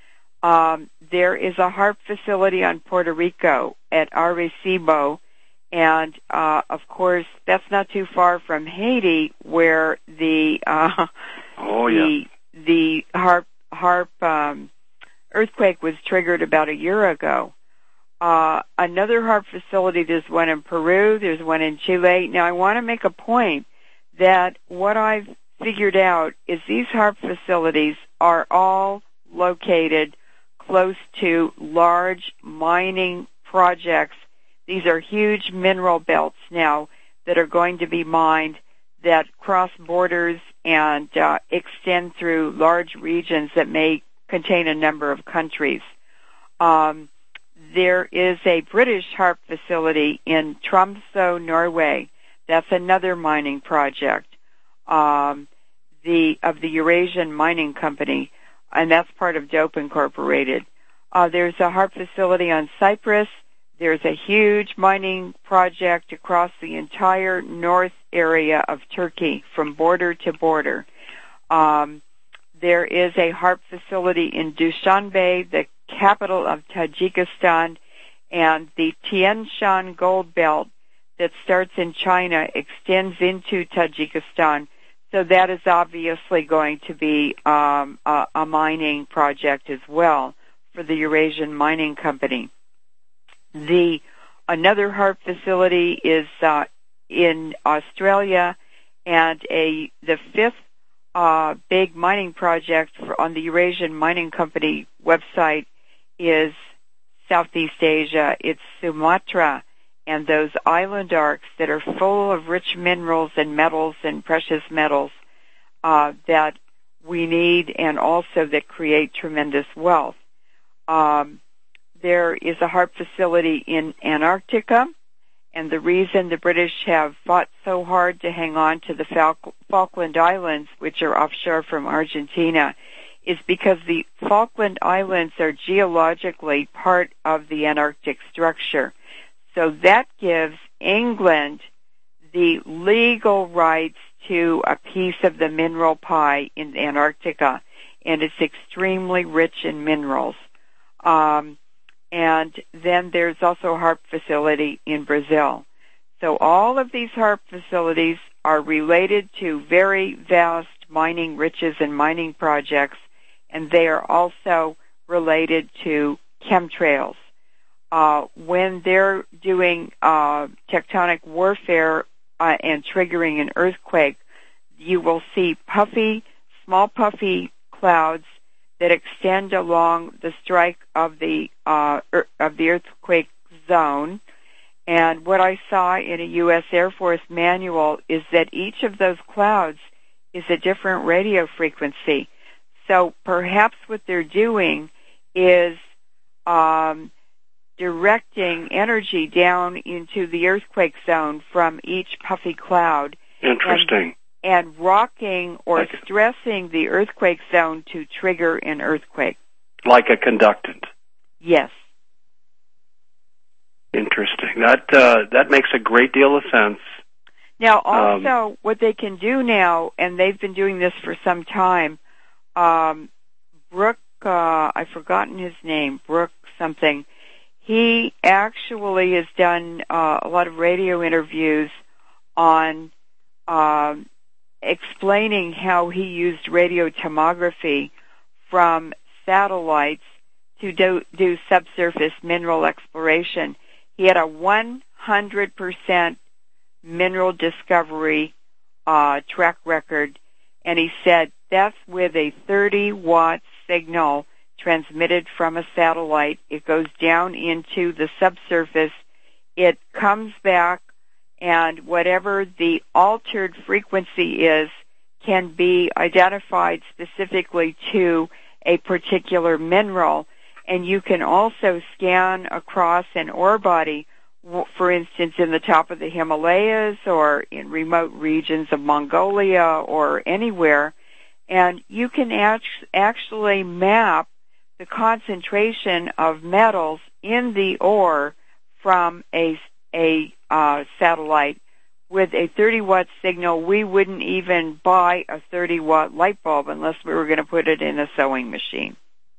Um, there is a HAARP facility on Puerto Rico at Arecibo, and uh, of course that's not too far from Haiti, where the uh, oh, the yeah. the HAARP HAARP um, earthquake was triggered about a year ago. Uh, another HAARP facility, there's one in Peru, there's one in Chile. Now, I want to make a point that what I've figured out is these HAARP facilities are all located close to large mining projects. These are huge mineral belts now that are going to be mined that cross borders and uh, extend through large regions that may contain a number of countries. Um, there is a British HARP facility in Tromsø, Norway. That's another mining project um, the of the Eurasian Mining Company, and that's part of DOPE Incorporated. Uh, there's a HARP facility on Cyprus. There's a huge mining project across the entire north area of Turkey, from border to border. Um, there is a HARP facility in Dushanbe, the capital of Tajikistan, and the Tian Shan Gold Belt that starts in China extends into Tajikistan. So that is obviously going to be um, a, a mining project as well for the Eurasian Mining Company. The another HARP facility is uh, in Australia, and a the fifth uh, big mining project for, on the Eurasian Mining Company website is Southeast Asia. It's Sumatra and those island arcs that are full of rich minerals and metals and precious metals uh, that we need, and also that create tremendous wealth. Um, there is a HARP facility in Antarctica, and the reason the British have fought so hard to hang on to the Fal- Falkland Islands, which are offshore from Argentina, is because the Falkland Islands are geologically part of the Antarctic structure. So that gives England the legal rights to a piece of the mineral pie in Antarctica, and it's extremely rich in minerals. Um, and then there's also a HARP facility in Brazil. So all of these HARP facilities are related to very vast mining riches and mining projects, and they are also related to chemtrails. Uh, when they're doing uh, tectonic warfare uh, and triggering an earthquake, you will see puffy, small puffy clouds that extend along the strike of the uh, er, of the earthquake zone. And what I saw in a U S Air Force manual is that each of those clouds is a different radio frequency. So perhaps what they're doing is um, directing energy down into the earthquake zone from each puffy cloud. Interesting. And, and rocking or like stressing the earthquake zone to trigger an earthquake. Like a conductant. Yes. Interesting. That uh, that makes a great deal of sense. Now, also, um, what they can do now, and they've been doing this for some time, um, Brooke, uh, I've forgotten his name, Brooke something, he actually has done uh, a lot of radio interviews on um, explaining how he used radio tomography from satellites to do, do subsurface mineral exploration. He had a one hundred percent mineral discovery uh, track record, and he said that's with a thirty watt signal transmitted from a satellite. It goes down into the subsurface. It comes back, and whatever the altered frequency is can be identified specifically to a particular mineral. And you can also scan across an ore body, for instance, in the top of the Himalayas or in remote regions of Mongolia or anywhere, and you can actually map the concentration of metals in the ore from a, a uh, satellite. With a thirty watt signal, we wouldn't even buy a thirty watt light bulb unless we were going to put it in a sewing machine.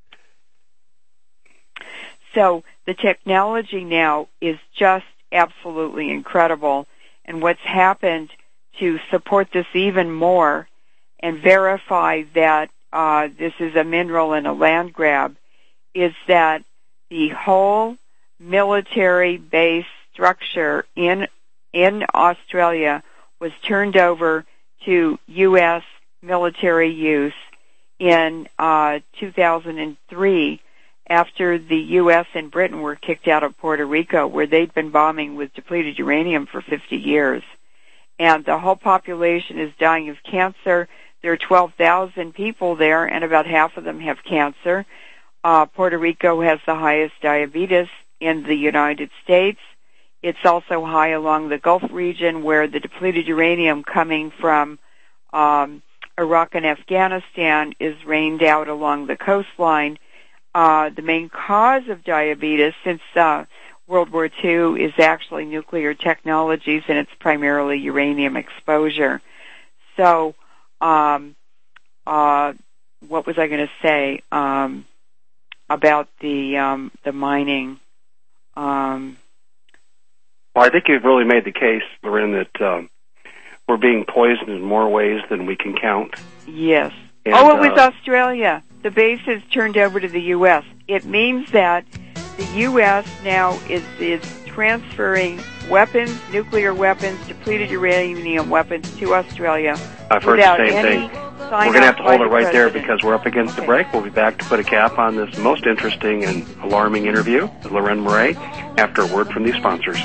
So the technology now is just absolutely incredible. And what's happened to support this even more and verify that uh, this is a mineral and a land grab is that the whole military base structure in in Australia was turned over to U S military use in uh, two thousand three. After the U S and Britain were kicked out of Puerto Rico, where they'd been bombing with depleted uranium for fifty years. And the whole population is dying of cancer. There are twelve thousand people there, and about half of them have cancer. Uh, Puerto Rico has the highest diabetes in the United States. It's also high along the Gulf region, where the depleted uranium coming from um, Iraq and Afghanistan is rained out along the coastline. Uh, the main cause of diabetes since uh, World War Two is actually nuclear technologies, and it's primarily uranium exposure. So, um, uh, what was I going to say um, about the um, the mining? Um, well, I think you've really made the case, Loren, that um, we're being poisoned in more ways than we can count. Yes. And, oh, it was uh, Australia. The base is turned over to the U S. It means that the U S now is is transferring weapons, nuclear weapons, depleted uranium weapons to Australia. I've heard without the same any thing. We're going to have to hold it right there because we're up against the break. We'll be back to put a cap on this most interesting and alarming interview with Loren Murray after a word from these sponsors.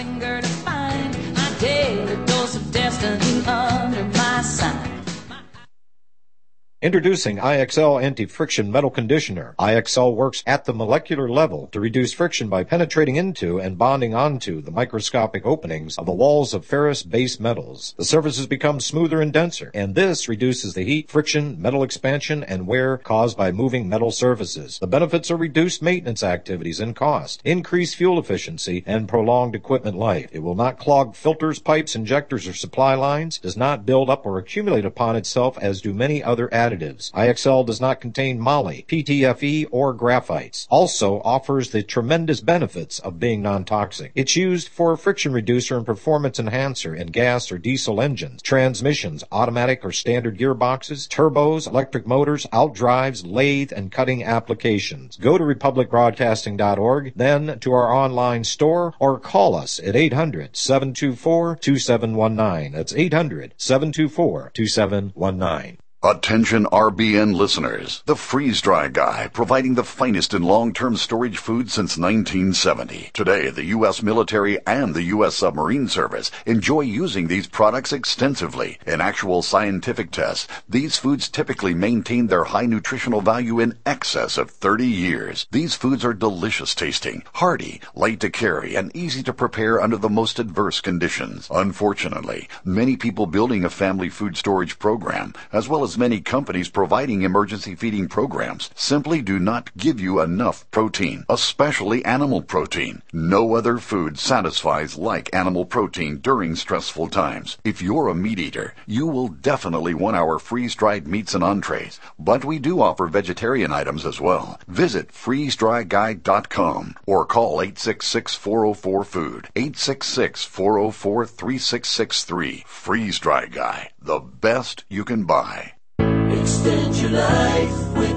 Introducing I X L Anti-Friction Metal Conditioner. I X L works at the molecular level to reduce friction by penetrating into and bonding onto the microscopic openings of the walls of ferrous base metals. The surfaces become smoother and denser, and this reduces the heat, friction, metal expansion, and wear caused by moving metal surfaces. The benefits are reduced maintenance activities and cost, increased fuel efficiency, and prolonged equipment life. It will not clog filters, pipes, injectors, or supply lines, does not build up or accumulate upon itself as do many other additives. I X L does not contain moly, P T F E, or graphites. Also offers the tremendous benefits of being non-toxic. It's used for a friction reducer and performance enhancer in gas or diesel engines, transmissions, automatic or standard gearboxes, turbos, electric motors, outdrives, lathe, and cutting applications. Go to republic broadcasting dot org, then to our online store, or call us at eight hundred, seven two four, two seven one nine. That's eight hundred, seven two four, two seven one nine. Attention R B N listeners. The Freeze Dry Guy, providing the finest in long-term storage food since nineteen seventy. Today, the U S military and the U S submarine service enjoy using these products extensively. In actual scientific tests, these foods typically maintain their high nutritional value in excess of thirty years. These foods are delicious tasting, hearty, light to carry, and easy to prepare under the most adverse conditions. Unfortunately, many people building a family food storage program, as well as many companies providing emergency feeding programs, simply do not give you enough protein, especially animal protein. No other food satisfies like animal protein during stressful times. If you're a meat eater, you will definitely want our freeze-dried meats and entrees, but we do offer vegetarian items as well. Visit freeze dry guy dot com or call eight six six, four oh four, food, eight six six, four oh four, three six six three. Freeze Dry Guy, the best you can buy. Extend your life with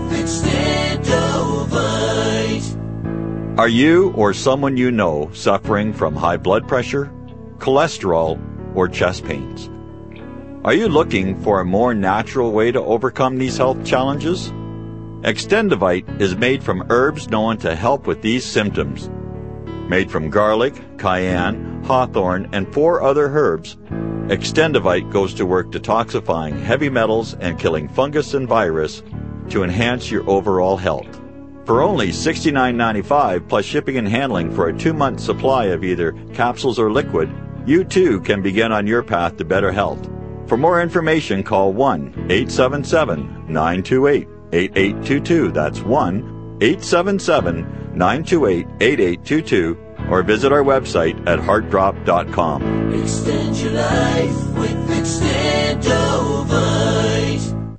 Extendovite. Are you or someone you know suffering from high blood pressure, cholesterol, or chest pains? Are you looking for a more natural way to overcome these health challenges? Extendovite is made from herbs known to help with these symptoms. Made from garlic, cayenne, hawthorn, and four other herbs, Extendovite goes to work detoxifying heavy metals and killing fungus and virus to enhance your overall health. For only sixty-nine ninety-five plus shipping and handling for a two-month supply of either capsules or liquid, you too can begin on your path to better health. For more information, call one eight seven seven, nine two eight, eight eight two two. That's one eight seven seven, nine two eight, eight eight two two. Or visit our website at heart drop dot com. Extend your life with Extendovite.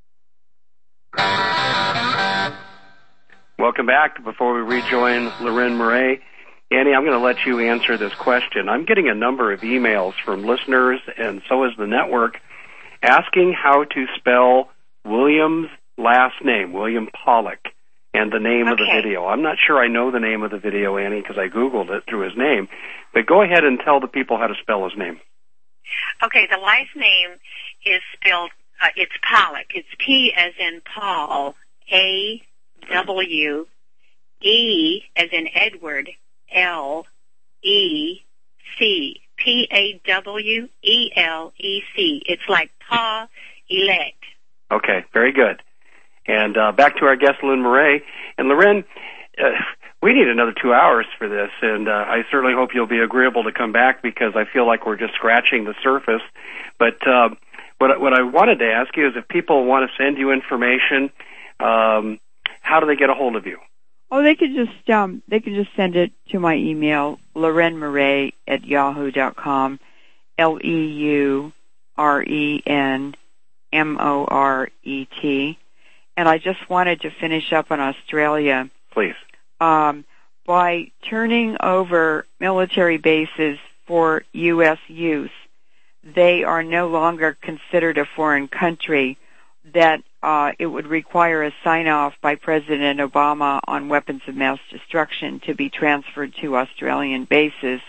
Welcome back. Before we rejoin Loren Murray, Annie, I'm going to let you answer this question. I'm getting a number of emails from listeners, and so is the network, asking how to spell William's last name, William Pollock, and the name okay. of the video. I'm not sure I know the name of the video, Annie, because I Googled it through his name. But go ahead and tell the people how to spell his name. Okay, the last name is spelled, uh, it's Pollock. It's P as in Paul, A W E as in Edward, L E C. P A W E L E C. It's like Pa elect. Okay, very good. And uh, back to our guest, Lynn Murray. And Loren, uh, we need another two hours for this, and uh, I certainly hope you'll be agreeable to come back because I feel like we're just scratching the surface. But uh, what, what I wanted to ask you is if people want to send you information, um, how do they get a hold of you? Oh, they could just um, they could just send it to my email, Loren Murray at yahoo dot com, L E U R E N M O R E T. And I just wanted to finish up on Australia. Please. Um, by turning over military bases for U S use, they are no longer considered a foreign country, that uh, it would require a sign-off by President Obama on weapons of mass destruction to be transferred to Australian bases.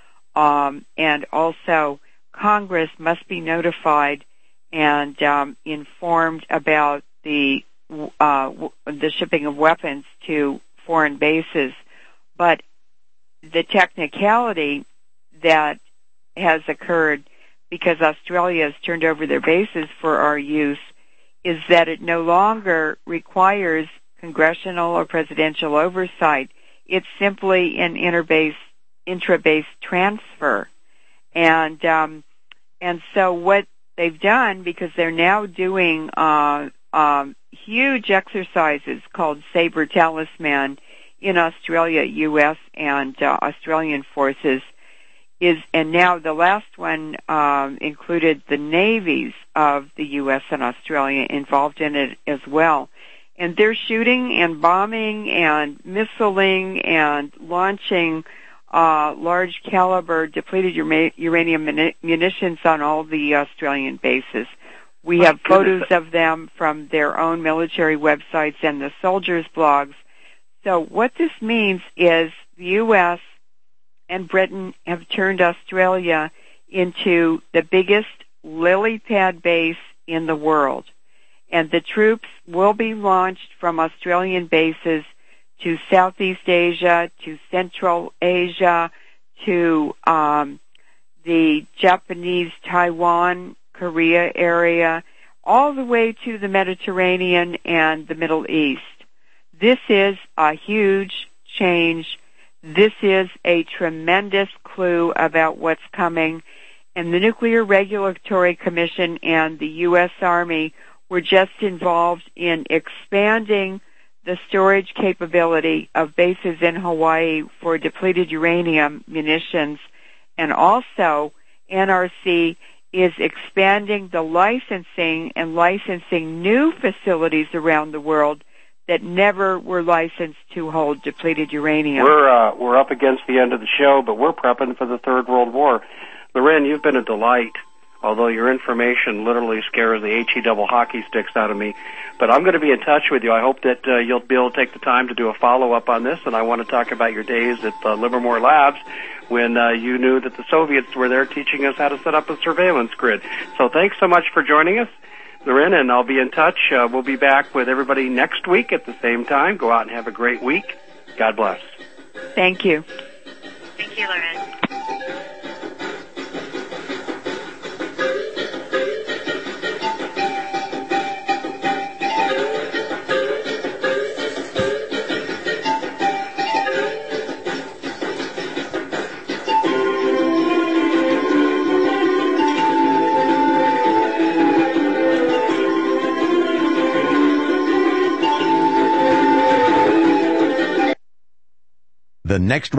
Um, and also, Congress must be notified and um, informed about the uh, the shipping of weapons to foreign bases. But the technicality that has occurred because Australia has turned over their bases for our use is that it no longer requires congressional or presidential oversight. It's simply an interbase, intra-base transfer. And um, and so what they've done, because they're now doing uh, um, huge exercises called Sabre Talisman in Australia, U S, and uh, Australian forces, is, and now the last one um, included the navies of the U S and Australia involved in it as well. And they're shooting and bombing and missiling and launching uh, large caliber depleted uranium munitions on all the Australian bases. We My have goodness. photos of them from their own military websites and the soldiers' blogs. So what this means is the U S and Britain have turned Australia into the biggest lily pad base in the world. And the troops will be launched from Australian bases to Southeast Asia, to Central Asia, to um, the Japanese, Taiwan, Korea area, all the way to the Mediterranean and the Middle East. This is a huge change. This is a tremendous clue about what's coming. And the Nuclear Regulatory Commission and the U S Army were just involved in expanding the storage capability of bases in Hawaii for depleted uranium munitions. And also, N R C is expanding the licensing and licensing new facilities around the world that never were licensed to hold depleted uranium. We're uh, we're up against the end of the show, but we're prepping for the Third World War. Loren, you've been a delight, although your information literally scares the H-E double hockey sticks out of me. But I'm going to be in touch with you. I hope that uh, you'll be able to take the time to do a follow-up on this, and I want to talk about your days at uh, Livermore Labs when uh, you knew that the Soviets were there teaching us how to set up a surveillance grid. So thanks so much for joining us, Loren, and I'll be in touch. Uh, we'll be back with everybody next week at the same time. Go out and have a great week. God bless. Thank you. Thank you, Loren. The next